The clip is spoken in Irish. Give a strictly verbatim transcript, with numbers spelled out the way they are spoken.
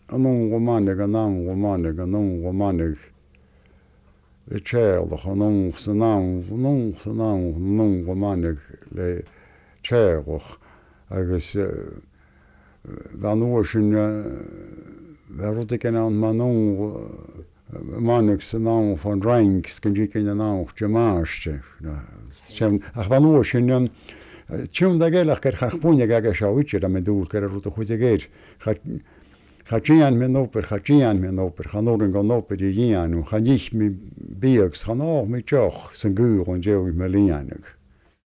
non romanig an non romanig an non romanig le ceirlach an non san non non san non non romanig le ceirlach agus van uair sin bheit rud ag an man non manig san non fan dranks gan dí cin an non demáiste ach van uair sin Tiún da géilech gur chapúine aige seo uite a me dúr gur a rúta chuide géir. Chatían me nóper chatían me nóper chanórin go nóper i dhéanú, chaníich mi bíag chan áh mi teoch san gúr an déh me líanach.